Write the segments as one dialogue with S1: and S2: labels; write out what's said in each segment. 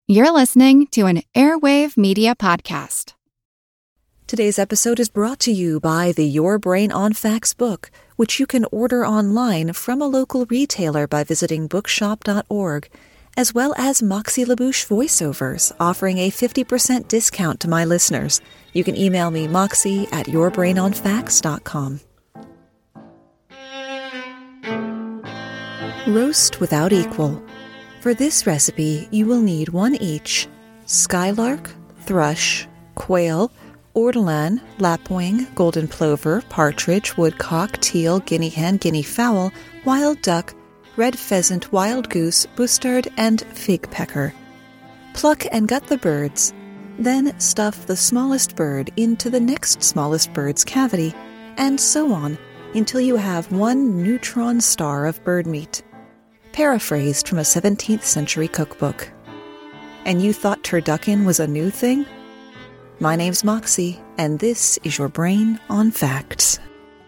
S1: You're listening to an Airwave Media Podcast.
S2: Today's episode is brought to you by the Your Brain on Facts book, which you can order online from a local retailer by visiting bookshop.org, as well as Moxie LaBouche voiceovers, offering a 50% discount to my listeners. You can email me, moxie@yourbrainonfacts.com. Roast without equal. For this recipe, you will need one each: skylark, thrush, quail, ortolan, lapwing, golden plover, partridge, woodcock, teal, guinea hen, guinea fowl, wild duck, red pheasant, wild goose, bustard, and fig pecker. Pluck and gut the birds. Then stuff the smallest bird into the next smallest bird's cavity, and so on, until you have one neutron star of bird meat. Paraphrased from a 17th century cookbook. And you thought turducken was a new thing? My name's Moxie, and this is Your Brain on Facts.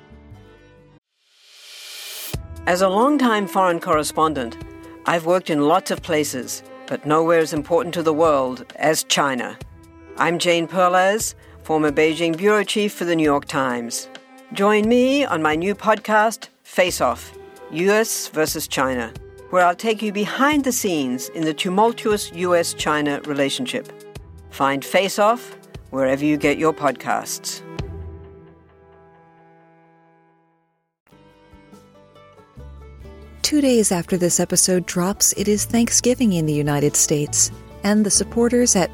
S3: As a longtime foreign correspondent, I've worked in lots of places, but nowhere as important to the world as China. I'm Jane Perlez, former Beijing bureau chief for the New York Times. Join me on my new podcast, Face Off, U.S. versus China, where I'll take you behind the scenes in the tumultuous U.S.-China relationship. Find Face Off wherever you get your podcasts.
S2: Two days after this episode drops, it is Thanksgiving in the United States, and the supporters at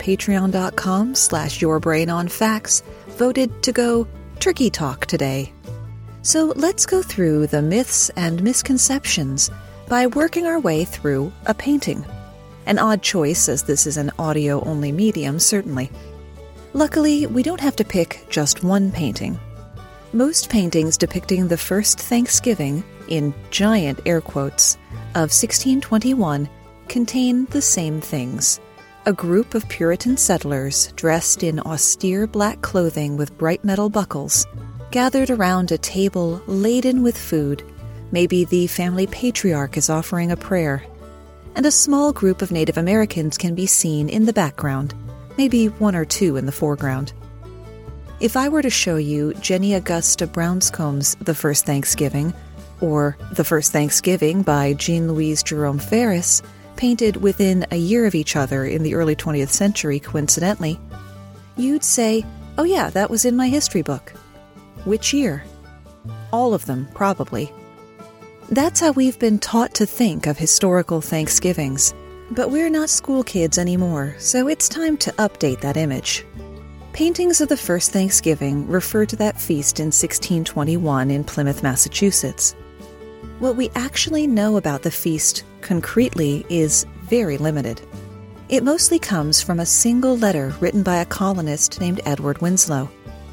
S2: patreon.com/yourbrainonfacts voted to go turkey talk today. So let's go through the myths and misconceptions by working our way through a painting. An odd choice, as this is an audio-only medium, certainly. Luckily, we don't have to pick just one painting. Most paintings depicting the first Thanksgiving, in giant air quotes, of 1621 contain the same things. A group of Puritan settlers dressed in austere black clothing with bright metal buckles, gathered around a table laden with food. Maybe the family patriarch is offering a prayer. And a small group of Native Americans can be seen in the background, maybe one or two in the foreground. If I were to show you Jenny Augusta Brownscomb's The First Thanksgiving, or The First Thanksgiving by Jean-Louise Jerome Ferris, painted within a year of each other in the early 20th century, coincidentally, you'd say, oh yeah, that was in my history book. Which year? All of them, probably. That's how we've been taught to think of historical Thanksgivings. But we're not school kids anymore, so it's time to update that image. Paintings of the first Thanksgiving refer to that feast in 1621 in Plymouth, Massachusetts. What we actually know about the feast concretely is very limited. It mostly comes from a single letter written by a colonist named Edward Winslow.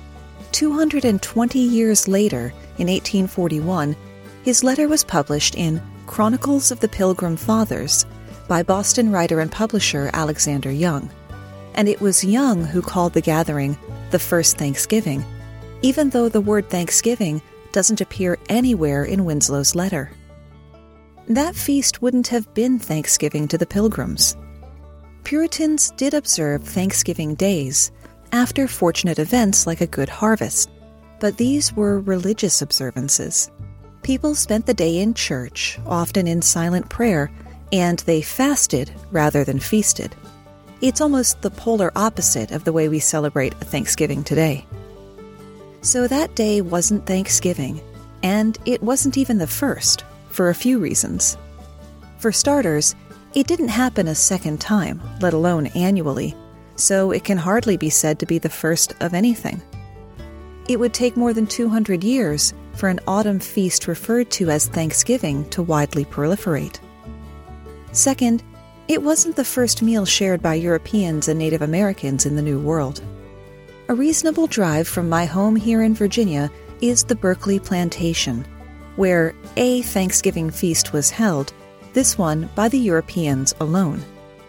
S2: 220 years later, in 1841, his letter was published in Chronicles of the Pilgrim Fathers by Boston writer and publisher Alexander Young. And it was Young who called the gathering the First Thanksgiving, even though the word Thanksgiving doesn't appear anywhere in Winslow's letter. That feast wouldn't have been Thanksgiving to the Pilgrims. Puritans did observe Thanksgiving days after fortunate events like a good harvest, but these were religious observances. People spent the day in church, often in silent prayer, and they fasted rather than feasted. It's almost the polar opposite of the way we celebrate Thanksgiving today. So that day wasn't Thanksgiving, and it wasn't even the first, for a few reasons. For starters, it didn't happen a second time, let alone annually, so it can hardly be said to be the first of anything. It would take more than 200 years for an autumn feast referred to as Thanksgiving to widely proliferate. Second, it wasn't the first meal shared by Europeans and Native Americans in the New World. A reasonable drive from my home here in Virginia is the Berkeley Plantation, where a Thanksgiving feast was held, this one by the Europeans alone.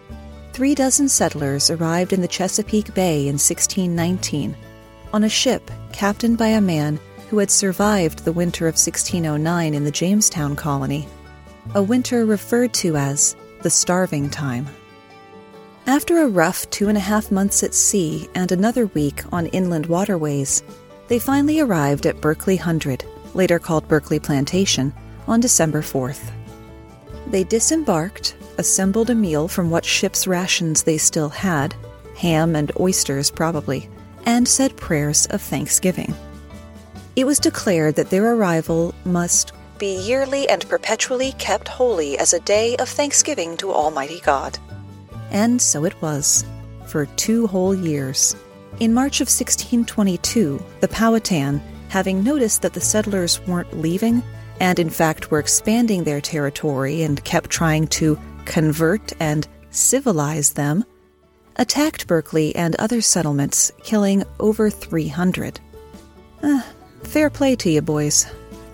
S2: 36 settlers arrived in the Chesapeake Bay in 1619 on a ship captained by a man who had survived the winter of 1609 in the Jamestown colony, a winter referred to as the starving time. After a rough 2.5 months at sea and another week on inland waterways, they finally arrived at Berkeley Hundred, later called Berkeley Plantation, on December 4th. They disembarked, assembled a meal from what ship's rations they still had, ham and oysters probably, and said prayers of thanksgiving. It was declared that their arrival must be yearly and perpetually kept holy as a day of thanksgiving to Almighty God. And so it was, for 2 whole years. In March of 1622, the Powhatan, having noticed that the settlers weren't leaving, and in fact were expanding their territory and kept trying to convert and civilize them, attacked Berkeley and other settlements, killing over 300. Fair play to you, boys.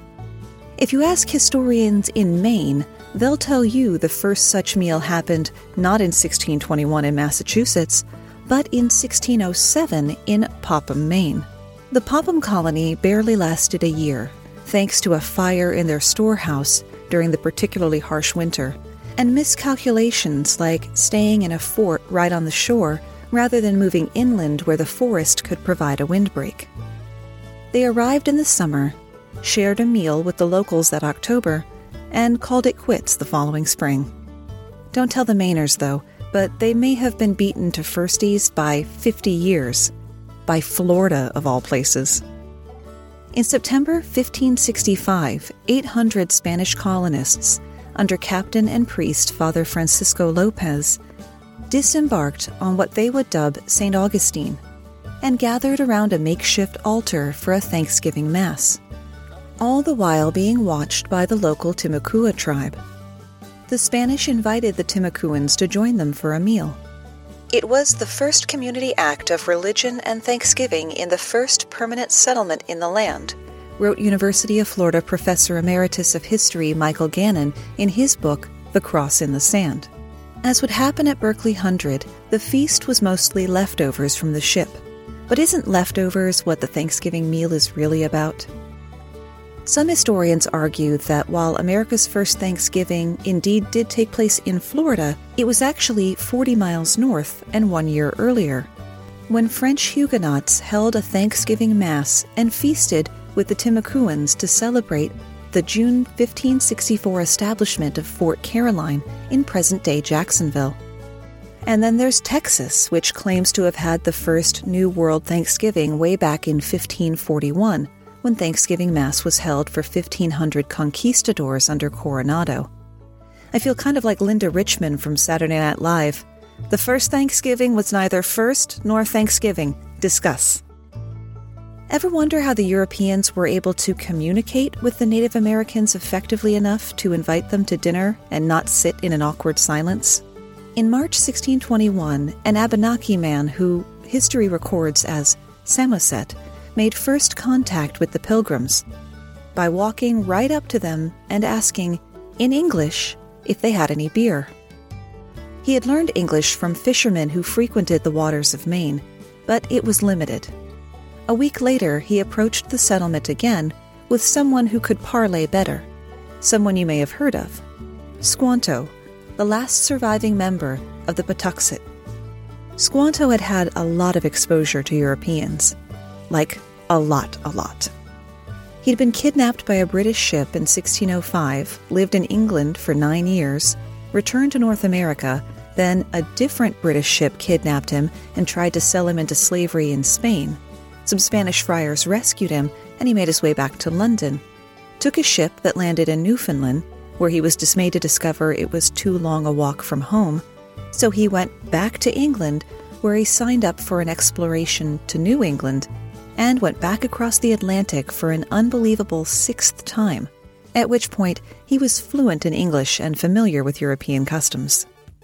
S2: If you ask historians in Maine, they'll tell you the first such meal happened not in 1621 in Massachusetts, but in 1607 in Popham, Maine. The Popham colony barely lasted a year, thanks to a fire in their storehouse during the particularly harsh winter, and miscalculations like staying in a fort right on the shore rather than moving inland where the forest could provide a windbreak. They arrived in the summer, shared a meal with the locals that October, and called it quits the following spring. Don't tell the Mainers, though, but they may have been beaten to firsties by 50 years, by Florida of all places. In September 1565, 800 Spanish colonists, under captain and priest Father Francisco Lopez, disembarked on what they would dub St. Augustine, and gathered around a makeshift altar for a Thanksgiving Mass, all the while being watched by the local Timucua tribe. The Spanish invited the Timucuans to join them for a meal. It was the first community act of religion and thanksgiving in the first permanent settlement in the land, wrote University of Florida Professor Emeritus of History Michael Gannon in his book, The Cross in the Sand. As would happen at Berkeley Hundred, the feast was mostly leftovers from the ship. But isn't leftovers what the Thanksgiving meal is really about? Some historians argue that while America's first Thanksgiving indeed did take place in Florida, it was actually 40 miles north and 1 year earlier, when French Huguenots held a Thanksgiving Mass and feasted with the Timucuans to celebrate the June 1564 establishment of Fort Caroline in present-day Jacksonville. And then there's Texas, which claims to have had the first New World Thanksgiving way back in 1541, when Thanksgiving Mass was held for 1,500 conquistadors under Coronado. I feel kind of like Linda Richman from Saturday Night Live. The first Thanksgiving was neither first nor Thanksgiving. Discuss. Ever wonder how the Europeans were able to communicate with the Native Americans effectively enough to invite them to dinner and not sit in an awkward silence? In March 1621, an Abenaki man who history records as Samoset made first contact with the Pilgrims by walking right up to them and asking, in English, if they had any beer. He had learned English from fishermen who frequented the waters of Maine, but it was limited. A week later, he approached the settlement again with someone who could parley better, someone you may have heard of, Squanto, the last surviving member of the Patuxet. Squanto had had a lot of exposure to Europeans. Like, a lot. He'd been kidnapped by a British ship in 1605, lived in England for 9 years, returned to North America, then a different British ship kidnapped him and tried to sell him into slavery in Spain. Some Spanish friars rescued him, and he made his way back to London, took a ship that landed in Newfoundland, where he was dismayed to discover it was too long a walk from home, so he went back to England, where he signed up for an exploration to New England, and went back across the Atlantic for an unbelievable 6th time, at which point he was fluent in English and familiar with European customs.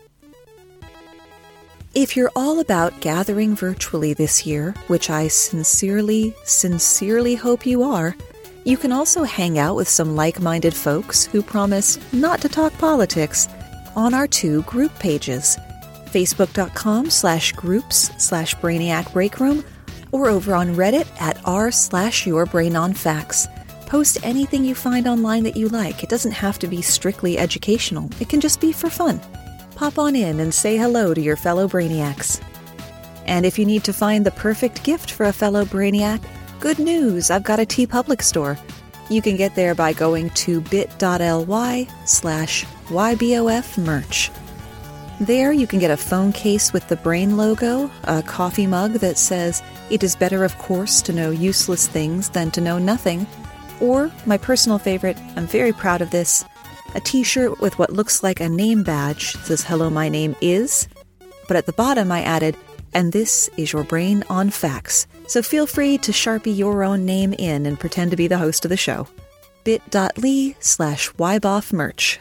S2: If you're all about gathering virtually this year, which I sincerely hope you are, you can also hang out with some like-minded folks who promise not to talk politics on our 2 group pages, facebook.com/groups/Brainiac Breakroom, or over on Reddit at r/YourBrainOnFacts. Post anything you find online that you like. It doesn't have to be strictly educational. It can just be for fun. pop on in and say hello to your fellow Brainiacs. And if you need to find the perfect gift for a fellow Brainiac, good news, I've got a TeePublic store. You can get there by going to bit.ly/YBOF-merch. There you can get a phone case with the Brain logo, a coffee mug that says, "It is better, of course, to know useless things than to know nothing," or, my personal favorite, I'm very proud of this, a t-shirt with what looks like a name badge that says, "Hello, my name is," but at the bottom I added, "And this is your brain on fax." So feel free to Sharpie your own name in and pretend to be the host of the show. bit.ly/YBOF-merch.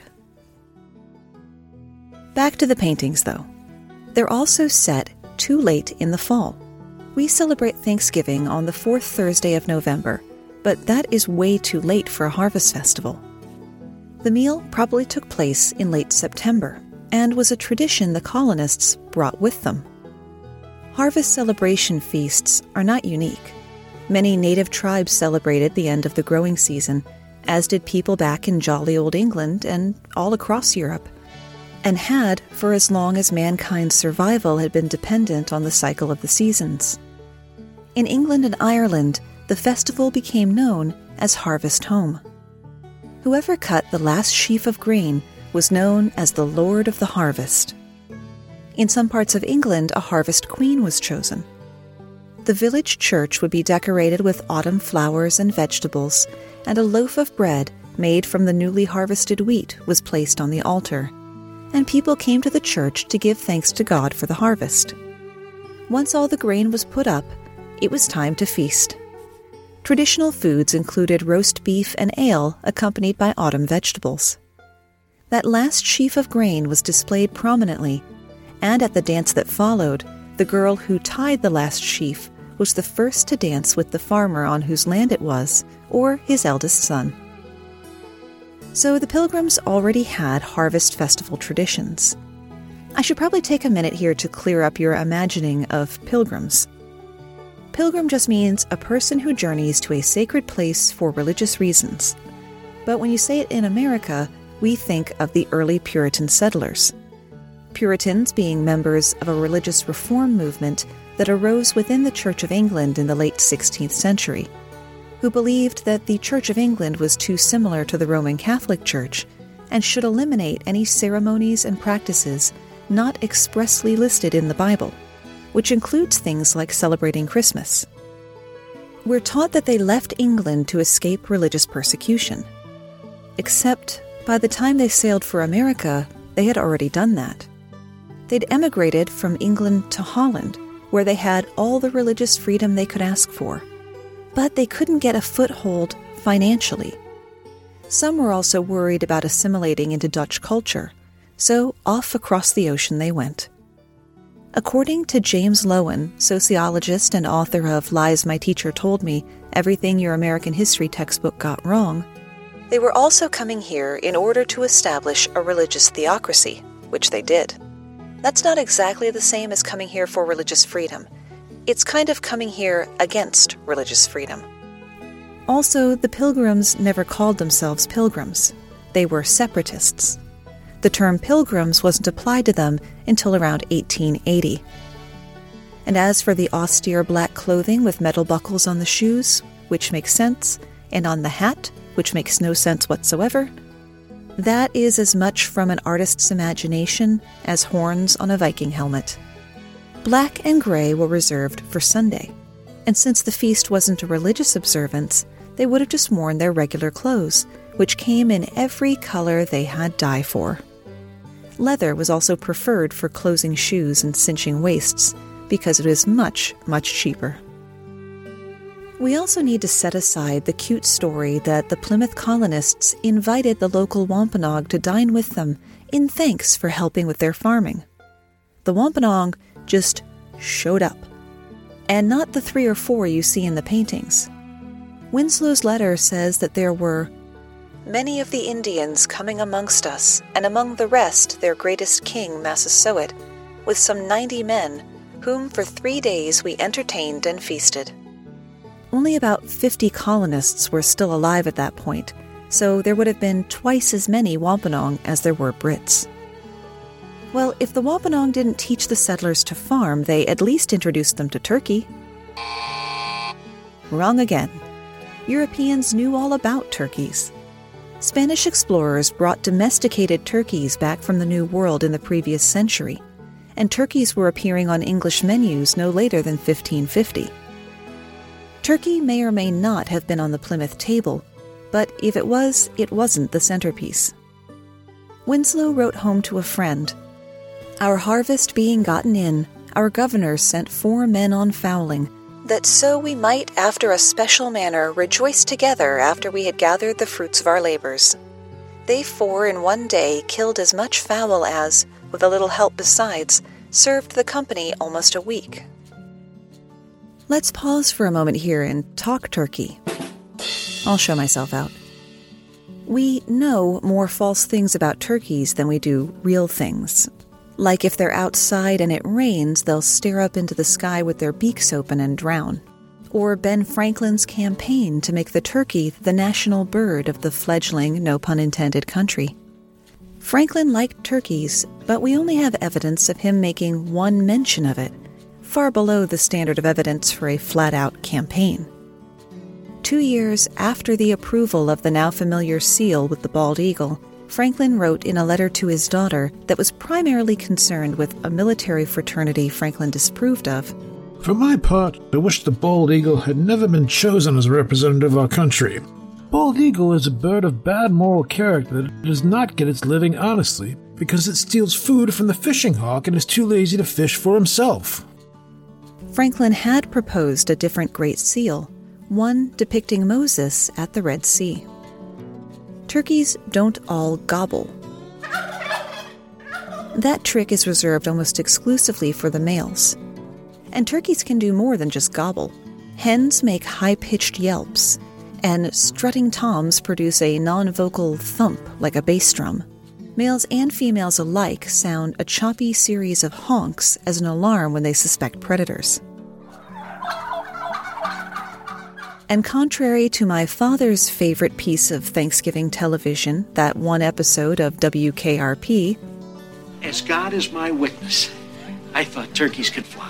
S2: Back to the paintings, though. They're also set too late in the fall. We celebrate Thanksgiving on the fourth Thursday of November, but that is way too late for a harvest festival. The meal probably took place in late September and was a tradition the colonists brought with them. Harvest celebration feasts are not unique. Many native tribes celebrated the end of the growing season, as did people back in jolly old England and all across Europe, and had for as long as mankind's survival had been dependent on the cycle of the seasons. In England and Ireland, the festival became known as Harvest Home. Whoever cut the last sheaf of grain was known as the Lord of the Harvest. In some parts of England, a harvest queen was chosen. The village church would be decorated with autumn flowers and vegetables, and a loaf of bread made from the newly harvested wheat was placed on the altar, and people came to the church to give thanks to God for the harvest. Once all the grain was put up, it was time to feast. Traditional foods included roast beef and ale accompanied by autumn vegetables. That last sheaf of grain was displayed prominently, and at the dance that followed, the girl who tied the last sheaf was the first to dance with the farmer on whose land it was, or his eldest son. So the Pilgrims already had harvest festival traditions. I should probably take a minute here to clear up your imagining of pilgrims. Pilgrim just means a person who journeys to a sacred place for religious reasons. But when you say it in America, we think of the early Puritan settlers. Puritans being members of a religious reform movement that arose within the Church of England in the late 16th century, who believed that the Church of England was too similar to the Roman Catholic Church and should eliminate any ceremonies and practices not expressly listed in the Bible, which includes things like celebrating Christmas. We're taught that they left England to escape religious persecution. Except, by the time they sailed for America, they had already done that. They'd emigrated from England to Holland, where they had all the religious freedom they could ask for. But they couldn't get a foothold financially. Some were also worried about assimilating into Dutch culture, so off across the ocean they went. According to James Loewen, sociologist and author of Lies My Teacher Told Me, Everything Your American History Textbook Got Wrong, they were also coming here in order to establish a religious theocracy, which they did. That's not exactly the same as coming here for religious freedom. It's kind of coming here against religious freedom. Also, the Pilgrims never called themselves Pilgrims. They were separatists. The term Pilgrims wasn't applied to them until around 1880. And as for the austere black clothing with metal buckles on the shoes, which makes sense, and on the hat, which makes no sense whatsoever, that is as much from an artist's imagination as horns on a Viking helmet. Black and gray were reserved for Sunday, and since the feast wasn't a religious observance, they would have just worn their regular clothes, which came in every color they had dye for. Leather was also preferred for closing shoes and cinching waists, because it is much, much cheaper. We also need to set aside the cute story that the Plymouth colonists invited the local Wampanoag to dine with them in thanks for helping with their farming. The Wampanoag just showed up, and not the 3 or 4 you see in the paintings. Winslow's letter says that there were many of the Indians coming amongst us, and among the rest their greatest king, Massasoit, with some 90 men, whom for 3 days we entertained and feasted. Only about 50 colonists were still alive at that point, so there would have been twice as many Wampanoag as there were Brits. Well, if the Wampanoag didn't teach the settlers to farm, they at least introduced them to turkey. Wrong again. Europeans knew all about turkeys. Spanish explorers brought domesticated turkeys back from the New World in the previous century, and turkeys were appearing on English menus no later than 1550. Turkey may or may not have been on the Plymouth table, but if it was, it wasn't the centerpiece. Winslow wrote home to a friend, "Our harvest being gotten in, our governor sent 4 men on fowling, that so we might after a special manner rejoice together after we had gathered the fruits of our labors. They 4 in one day killed as much fowl as, with a little help besides, served the company almost a week." Let's pause for a moment here and talk turkey. I'll show myself out. We know more false things about turkeys than we do real things. Like if they're outside and it rains, they'll stare up into the sky with their beaks open and drown. Or Ben Franklin's campaign to make the turkey the national bird of the fledgling, no pun intended, country. Franklin liked turkeys, but we only have evidence of him making one mention of it, far below the standard of evidence for a flat-out campaign. 2 years after the approval of the now familiar seal with the bald eagle, Franklin wrote in a letter to his daughter that was primarily concerned with a military fraternity Franklin disapproved of.
S4: "For my part, I wish the bald eagle had never been chosen as a representative of our country. Bald eagle is a bird of bad moral character that does not get its living honestly because it steals food from the fishing hawk and is too lazy to fish for himself."
S2: Franklin had proposed a different great seal, one depicting Moses at the Red Sea. Turkeys don't all gobble. That trick is reserved almost exclusively for the males. And turkeys can do more than just gobble. Hens make high-pitched yelps, and strutting toms produce a non-vocal thump like a bass drum. Males and females alike sound a choppy series of honks as an alarm when they suspect predators. And contrary to my father's favorite piece of Thanksgiving television, that one episode of WKRP,
S5: "As God is my witness, I thought turkeys could fly."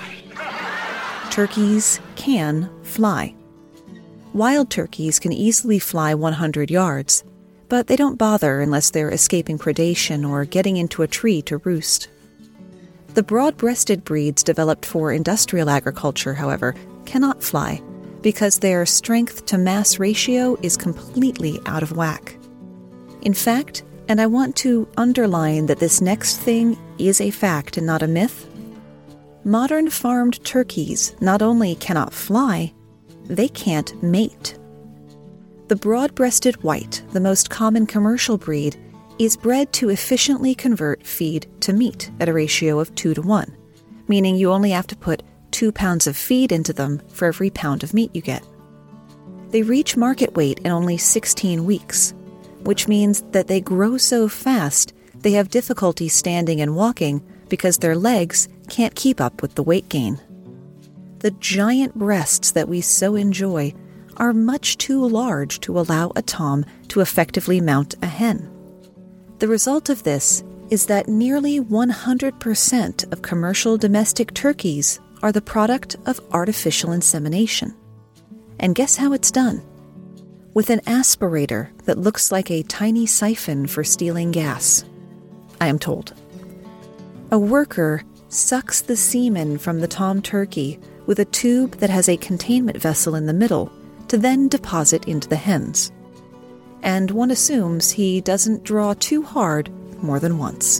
S2: Turkeys can fly. Wild turkeys can easily fly 100 yards, but they don't bother unless they're escaping predation or getting into a tree to roost. The broad-breasted breeds developed for industrial agriculture, however, cannot fly, because their strength-to-mass ratio is completely out of whack. In fact, and I want to underline that this next thing is a fact and not a myth, modern farmed turkeys not only cannot fly, they can't mate. The broad-breasted white, the most common commercial breed, is bred to efficiently convert feed to meat at a ratio of 2-to-1, meaning you only have to put 2 pounds of feed into them for every pound of meat you get. They reach market weight in only 16 weeks, which means that they grow so fast they have difficulty standing and walking because their legs can't keep up with the weight gain. The giant breasts that we so enjoy are much too large to allow a tom to effectively mount a hen. The result of this is that nearly 100% of commercial domestic turkeys are the product of artificial insemination. And guess how it's done? With an aspirator that looks like a tiny siphon for stealing gas, I am told. A worker sucks the semen from the tom turkey with a tube that has a containment vessel in the middle to then deposit into the hens. And one assumes he doesn't draw too hard more than once.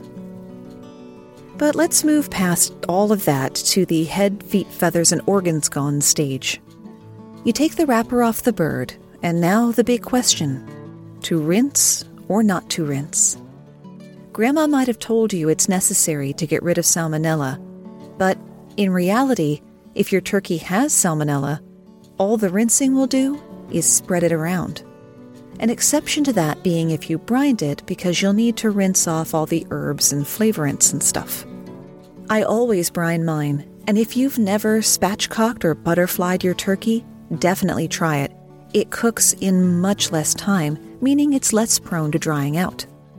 S2: But let's move past all of that to the head, feet, feathers, and organs gone stage. You take the wrapper off the bird, and now the big question: to rinse or not to rinse? Grandma might have told you it's necessary to get rid of salmonella, but in reality, if your turkey has salmonella, all the rinsing will do is spread it around. An exception to that being if you brined it, because you'll need to rinse off all the herbs and flavorants and stuff. I always brine mine, and if you've never spatchcocked or butterflied your turkey, definitely try it. It cooks in much less time, meaning it's less prone to drying out.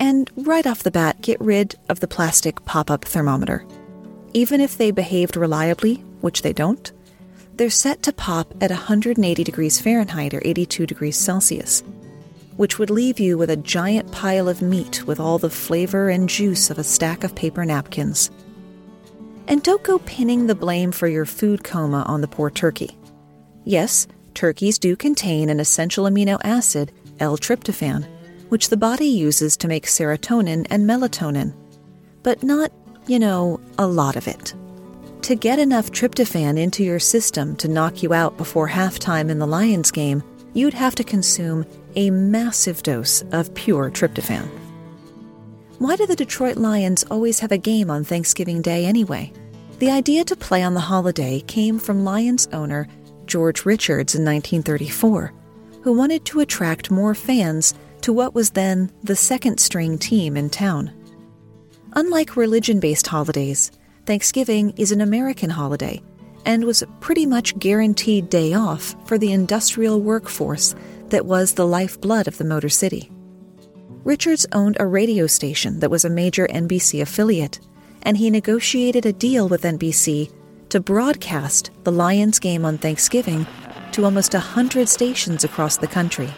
S2: And right off the bat, get rid of the plastic pop-up thermometer. Even if they behaved reliably, which they don't, they're set to pop at 180 degrees Fahrenheit or 82 degrees Celsius, which would leave you with a giant pile of meat with all the flavor and juice of a stack of paper napkins. And don't go pinning the blame for your food coma on the poor turkey. Yes, turkeys do contain an essential amino acid, L-tryptophan, which the body uses to make serotonin and melatonin, but not, a lot of it. To get enough tryptophan into your system to knock you out before halftime in the Lions game, you'd have to consume a massive dose of pure tryptophan. Why do the Detroit Lions always have a game on Thanksgiving Day anyway? The idea to play on the holiday came from Lions owner George Richards in 1934, who wanted to attract more fans to what was then the second-string team in town. Unlike religion-based holidays, Thanksgiving is an American holiday and was a pretty much guaranteed day off for the industrial workforce that was the lifeblood of the Motor City. Richards owned a radio station that was a major NBC affiliate, and he negotiated a deal with NBC to broadcast the Lions game on Thanksgiving to almost 100 stations across the country.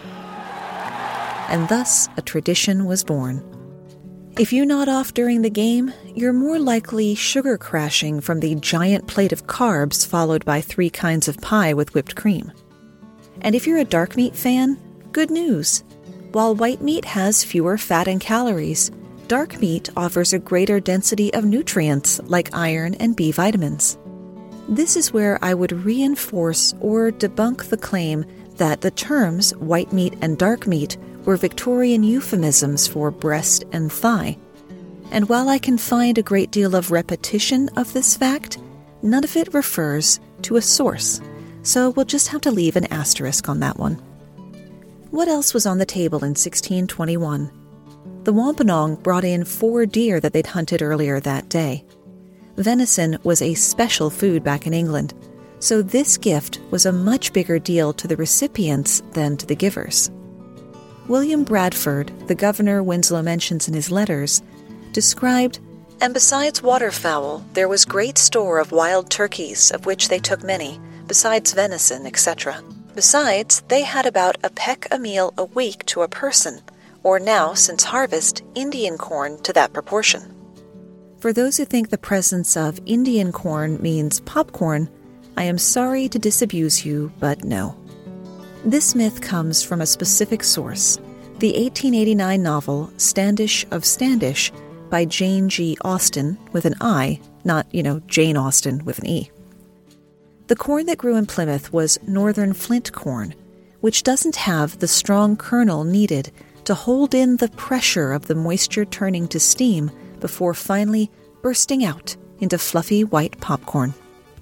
S2: And thus, a tradition was born. If you nod off during the game, you're more likely sugar crashing from the giant plate of carbs followed by 3 kinds of pie with whipped cream. And if you're a dark meat fan, good news. While white meat has fewer fat and calories, dark meat offers a greater density of nutrients like iron and B vitamins. This is where I would reinforce or debunk the claim that the terms white meat and dark meat were Victorian euphemisms for breast and thigh. And while I can find a great deal of repetition of this fact, none of it refers to a source, so we'll just have to leave an asterisk on that one. What else was on the table in 1621? The Wampanoag brought in 4 deer that they'd hunted earlier that day. Venison was a special food back in England, so this gift was a much bigger deal to the recipients than to the givers. William Bradford, the governor Winslow mentions in his letters, described, "And besides waterfowl, there was great store of wild turkeys, of which they took many, besides venison, etc. Besides, they had about a peck a meal a week to a person, or now, since harvest, Indian corn to that proportion." For those who think the presence of Indian corn means popcorn, I am sorry to disabuse you, but no. This myth comes from a specific source, the 1889 novel Standish of Standish by Jane G. Austen with an I, not, Jane Austen with an E. The corn that grew in Plymouth was northern flint corn, which doesn't have the strong kernel needed to hold in the pressure of the moisture turning to steam before finally bursting out into fluffy white popcorn.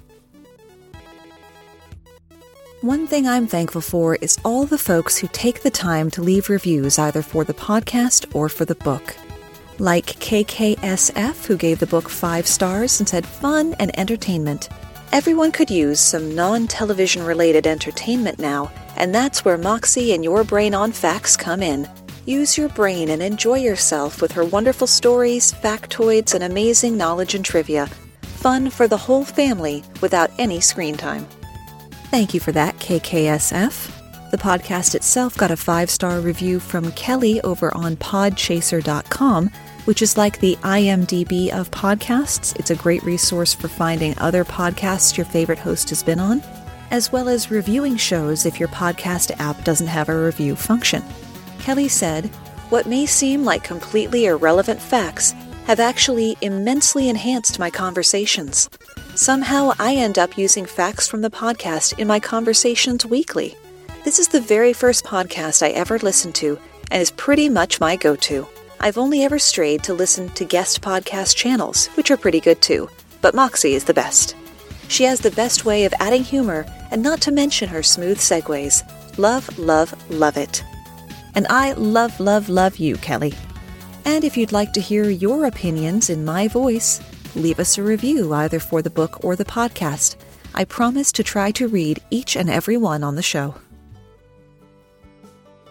S2: One thing I'm thankful for is all the folks who take the time to leave reviews either for the podcast or for the book. Like KKSF, who gave the book 5 stars and said fun and entertainment. Everyone could use some non-television related entertainment now, and that's where Moxie and Your Brain on Facts come in. Use your brain and enjoy yourself with her wonderful stories, factoids, and amazing knowledge and trivia. Fun for the whole family without any screen time. Thank you for that, KKSF. The podcast itself got a 5-star review from Kelly over on podchaser.com, which is like the IMDb of podcasts. It's a great resource for finding other podcasts your favorite host has been on, as well as reviewing shows if your podcast app doesn't have a review function. Kelly said, "What may seem like completely irrelevant facts have actually immensely enhanced my conversations. Somehow I end up using facts from the podcast in my conversations weekly. This is the very first podcast I ever listened to and is pretty much my go-to. I've only ever strayed to listen to guest podcast channels, which are pretty good too, but Moxie is the best. She has the best way of adding humor, and not to mention her smooth segues. Love, love, love it." And I love, love, love you, Kelly. And if you'd like to hear your opinions in my voice, leave us a review either for the book or the podcast. I promise to try to read each and every one on the show.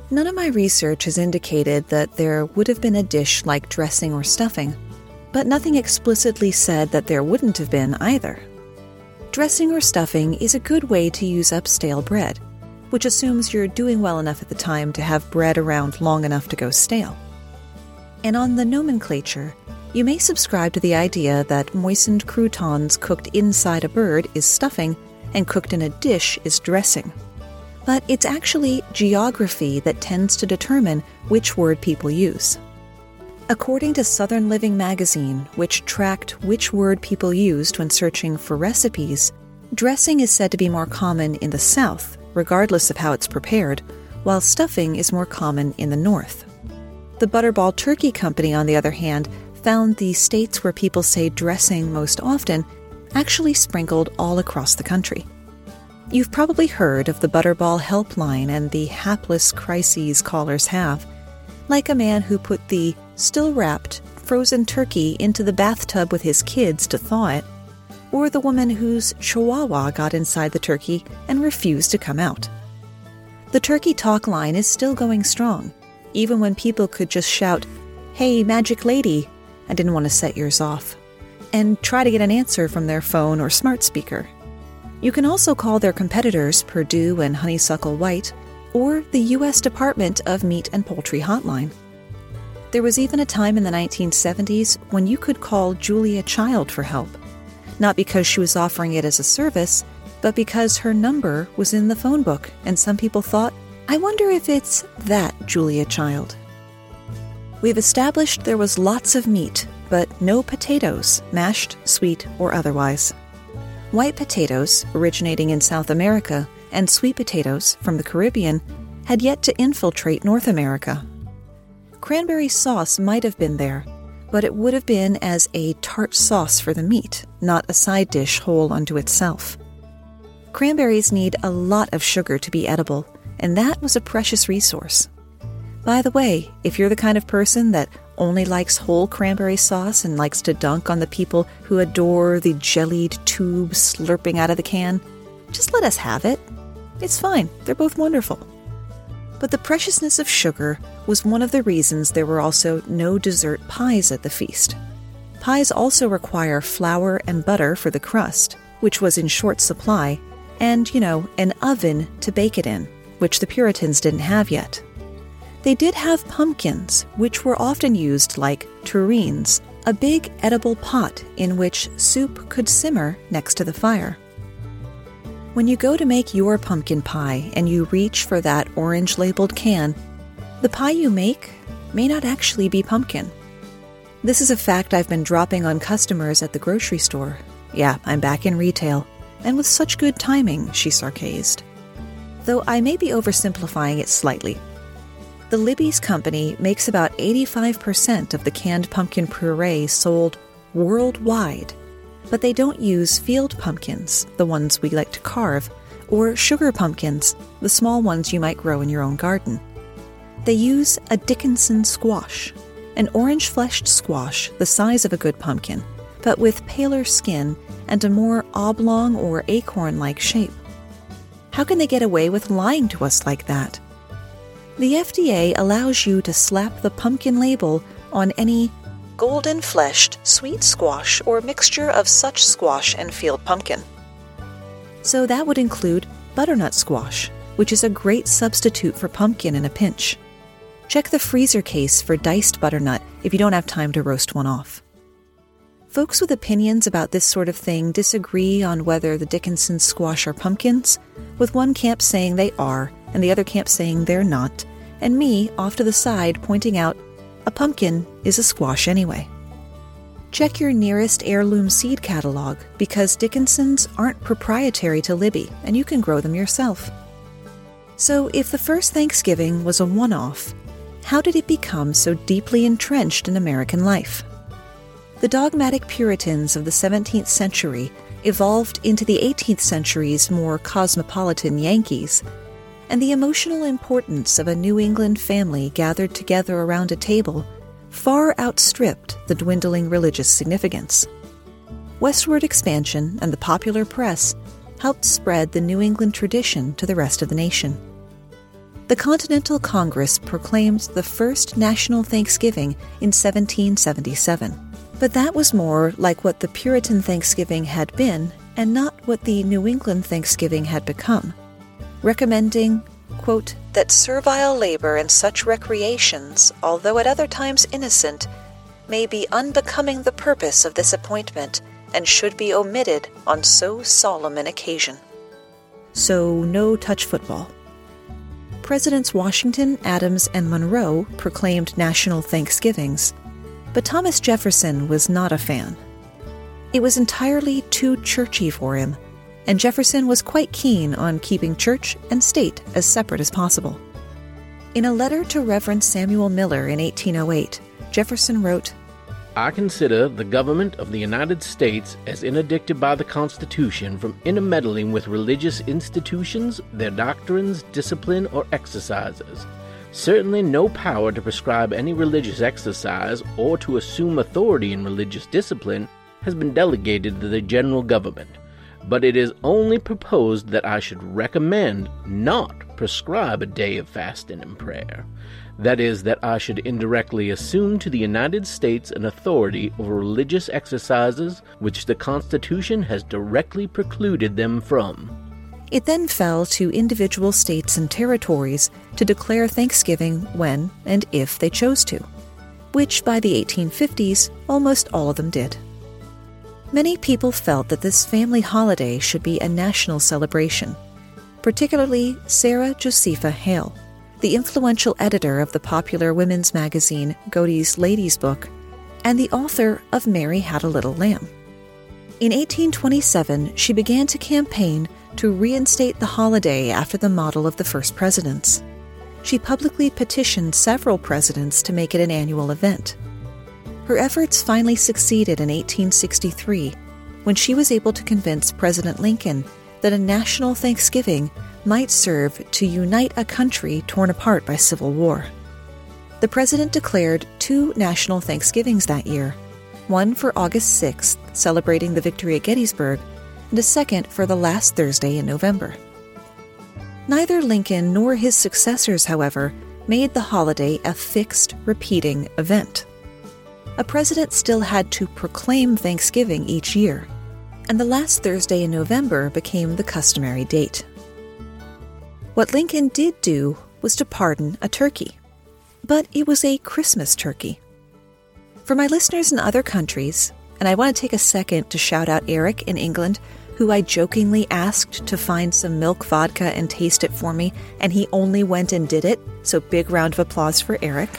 S2: None of my research has indicated that there would have been a dish like dressing or stuffing, but nothing explicitly said that there wouldn't have been either. Dressing or stuffing is a good way to use up stale bread, which assumes you're doing well enough at the time to have bread around long enough to go stale. And on the nomenclature, you may subscribe to the idea that moistened croutons cooked inside a bird is stuffing and cooked in a dish is dressing. But it's actually geography that tends to determine which word people use. According to Southern Living magazine, which tracked which word people used when searching for recipes, dressing is said to be more common in the South, regardless of how it's prepared, while stuffing is more common in the North. The Butterball Turkey Company, on the other hand, found the states where people say dressing most often actually sprinkled all across the country. You've probably heard of the Butterball Helpline and the hapless crises callers have, like a man who put the still-wrapped, frozen turkey into the bathtub with his kids to thaw it, or the woman whose chihuahua got inside the turkey and refused to come out. The Turkey Talk line is still going strong, even when people could just shout, "Hey, magic lady," I didn't want to set yours off, and try to get an answer from their phone or smart speaker. You can also call their competitors Purdue and Honeysuckle White, or the U.S. Department of Meat and Poultry hotline. There was even a time in the 1970s when you could call Julia Child for help, not because she was offering it as a service, but because her number was in the phone book, and some people thought, I wonder if it's that Julia Child. We've established there was lots of meat, but no potatoes, mashed, sweet, or otherwise. White potatoes, originating in South America, and sweet potatoes from the Caribbean had yet to infiltrate North America. Cranberry sauce might have been there, but it would have been as a tart sauce for the meat, not a side dish whole unto itself. Cranberries need a lot of sugar to be edible, and that was a precious resource. By the way, if you're the kind of person that only likes whole cranberry sauce and likes to dunk on the people who adore the jellied tube slurping out of the can, just let us have it. It's fine, they're both wonderful. But the preciousness of sugar was one of the reasons there were also no dessert pies at the feast. Pies also require flour and butter for the crust, which was in short supply, and, an oven to bake it in, which the Puritans didn't have yet. They did have pumpkins, which were often used like tureens, a big edible pot in which soup could simmer next to the fire. When you go to make your pumpkin pie and you reach for that orange-labeled can, the pie you make may not actually be pumpkin. This is a fact I've been dropping on customers at the grocery store. Yeah, I'm back in retail, and with such good timing, she sarcased. Though I may be oversimplifying it slightly. The Libby's company makes about 85% of the canned pumpkin puree sold worldwide, but they don't use field pumpkins, the ones we like to carve, or sugar pumpkins, the small ones you might grow in your own garden. They use a Dickinson squash, an orange-fleshed squash the size of a good pumpkin, but with paler skin and a more oblong or acorn-like shape. How can they get away with lying to us like that? The FDA allows you to slap the pumpkin label on any golden-fleshed sweet squash or mixture of such squash and field pumpkin. So that would include butternut squash, which is a great substitute for pumpkin in a pinch. Check the freezer case for diced butternut if you don't have time to roast one off. Folks with opinions about this sort of thing disagree on whether the Dickinson squash are pumpkins, with one camp saying they are and the other camp saying they're not, and me off to the side pointing out a pumpkin is a squash anyway. Check your nearest heirloom seed catalog because Dickinsons aren't proprietary to Libby and you can grow them yourself. So if the first Thanksgiving was a one-off, how did it become so deeply entrenched in American life? The dogmatic Puritans of the 17th century evolved into the 18th century's more cosmopolitan Yankees, and the emotional importance of a New England family gathered together around a table far outstripped the dwindling religious significance. Westward expansion and the popular press helped spread the New England tradition to the rest of the nation. The Continental Congress proclaimed the first national Thanksgiving in 1777. But that was more like what the Puritan Thanksgiving had been and not what the New England Thanksgiving had become, recommending, quote, that servile labor and such recreations, although at other times innocent, may be unbecoming the purpose of this appointment and should be omitted on so solemn an occasion. So no touch football. Presidents Washington, Adams, and Monroe proclaimed national Thanksgivings, but Thomas Jefferson was not a fan. It was entirely too churchy for him, and Jefferson was quite keen on keeping church and state as separate as possible. In a letter to Reverend Samuel Miller in 1808, Jefferson wrote,
S6: I consider the government of the United States as interdicted by the Constitution from intermeddling with religious institutions, their doctrines, discipline, or exercises. Certainly no power to prescribe any religious exercise or to assume authority in religious discipline has been delegated to the general government, but it is only proposed that I should recommend, not prescribe, a day of fasting and prayer. That is, that I should indirectly assume to the United States an authority over religious exercises which the Constitution has directly precluded them from.
S2: It then fell to individual states and territories to declare Thanksgiving when and if they chose to, which by the 1850s almost all of them did. Many people felt that this family holiday should be a national celebration, particularly Sarah Josepha Hale, the influential editor of the popular women's magazine Godey's Lady's Book, and the author of Mary Had a Little Lamb. In 1827, she began to campaign to reinstate the holiday after the model of the first presidents. She publicly petitioned several presidents to make it an annual event. Her efforts finally succeeded in 1863, when she was able to convince President Lincoln that a national Thanksgiving might serve to unite a country torn apart by civil war. The president declared 2 national Thanksgivings that year, one for August 6th, celebrating the victory at Gettysburg, and a second for the last Thursday in November. Neither Lincoln nor his successors, however, made the holiday a fixed, repeating event. A president still had to proclaim Thanksgiving each year, and the last Thursday in November became the customary date. What Lincoln did do was to pardon a turkey, but it was a Christmas turkey. For my listeners in other countries, and I want to take a second to shout out Eric in England, who I jokingly asked to find some milk vodka and taste it for me, and he only went and did it, so big round of applause for Eric.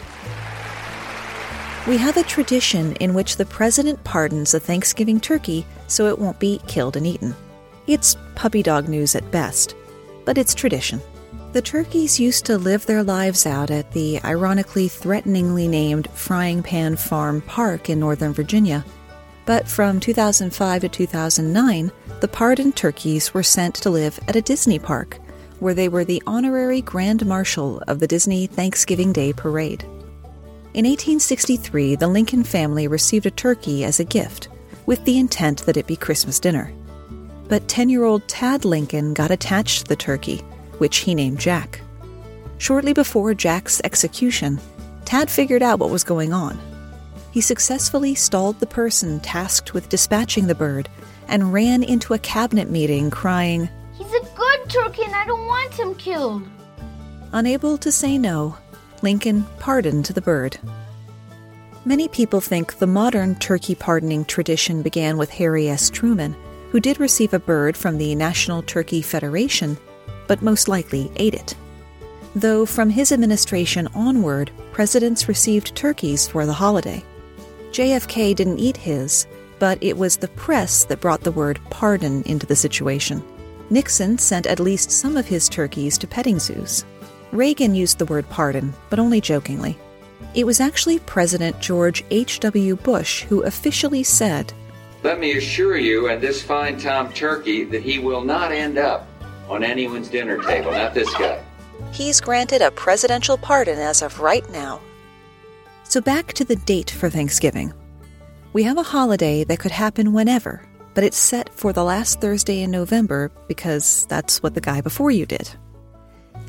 S2: We have a tradition in which the president pardons a Thanksgiving turkey so it won't be killed and eaten. It's puppy dog news at best, but it's tradition. The turkeys used to live their lives out at the ironically threateningly named Frying Pan Farm Park in Northern Virginia. But from 2005 to 2009, the pardoned turkeys were sent to live at a Disney park, where they were the honorary Grand Marshal of the Disney Thanksgiving Day Parade. In 1863, the Lincoln family received a turkey as a gift, with the intent that it be Christmas dinner. But 10-year-old Tad Lincoln got attached to the turkey, which he named Jack. Shortly before Jack's execution, Tad figured out what was going on. He successfully stalled the person tasked with dispatching the bird and ran into a cabinet meeting crying,
S7: "He's a good turkey and I don't want him killed."
S2: Unable to say no, Lincoln pardoned the bird. Many people think the modern turkey pardoning tradition began with Harry S. Truman, who did receive a bird from the National Turkey Federation, but most likely ate it. Though from his administration onward, presidents received turkeys for the holiday. JFK didn't eat his, but it was the press that brought the word pardon into the situation. Nixon sent at least some of his turkeys to petting zoos. Reagan used the word pardon, but only jokingly. It was actually President George H.W. Bush who officially said,
S8: "Let me assure you and this fine Tom Turkey that he will not end up on anyone's dinner table, not this guy."
S2: He's granted a presidential pardon as of right now. So back to the date for Thanksgiving. We have a holiday that could happen whenever, but it's set for the last Thursday in November because that's what the guy before you did.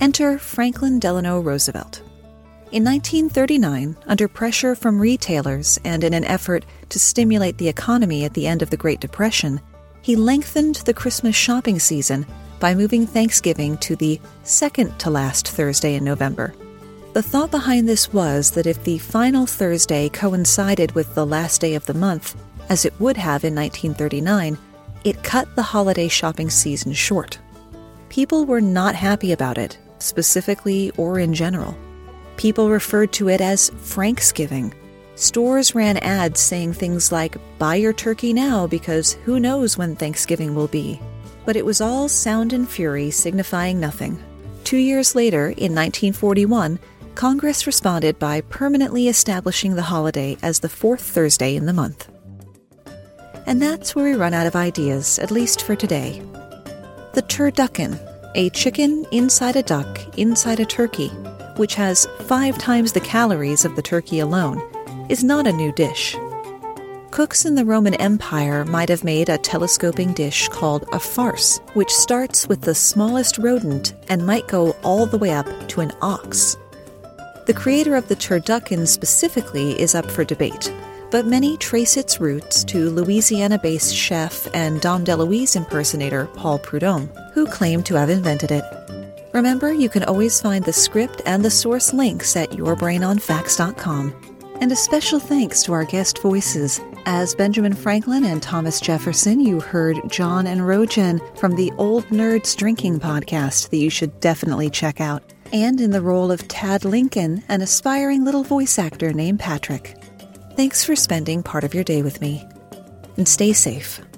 S2: Enter Franklin Delano Roosevelt. In 1939, under pressure from retailers and in an effort to stimulate the economy at the end of the Great Depression, he lengthened the Christmas shopping season by moving Thanksgiving to the second-to-last Thursday in November. The thought behind this was that if the final Thursday coincided with the last day of the month, as it would have in 1939, it cut the holiday shopping season short. People were not happy about it, specifically or in general. People referred to it as Franksgiving. Stores ran ads saying things like, "Buy your turkey now because who knows when Thanksgiving will be." But it was all sound and fury signifying nothing. 2 years later, in 1941, Congress responded by permanently establishing the holiday as the fourth Thursday in the month. And that's where we run out of ideas, at least for today. The turducken, a chicken inside a duck inside a turkey, which has 5 times the calories of the turkey alone, is not a new dish. Cooks in the Roman Empire might have made a telescoping dish called a farce, which starts with the smallest rodent and might go all the way up to an ox. The creator of the turducken specifically is up for debate, but many trace its roots to Louisiana-based chef and Dom DeLuise impersonator Paul Prudhomme, who claimed to have invented it. Remember, you can always find the script and the source links at yourbrainonfacts.com. And a special thanks to our guest voices. As Benjamin Franklin and Thomas Jefferson, you heard John and Rojan from the Old Nerds Drinking podcast that you should definitely check out. And in the role of Tad Lincoln, an aspiring little voice actor named Patrick. Thanks for spending part of your day with me. And stay safe.